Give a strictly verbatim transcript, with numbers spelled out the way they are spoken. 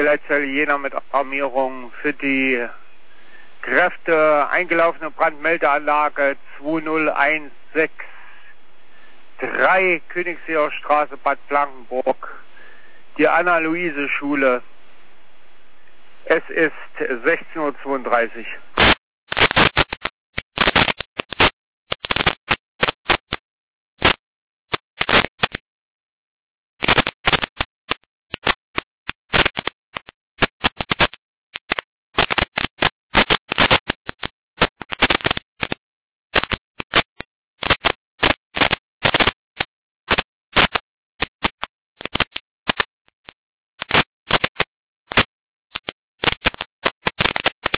Leitzahl Jena mit Alarmierung für die Kräfte eingelaufene Brandmeldeanlage zwei null eins sechs drei Königsseer Straße Bad Blankenburg, die Anna-Luise-Schule. Es ist sechzehn Uhr zweiunddreißig.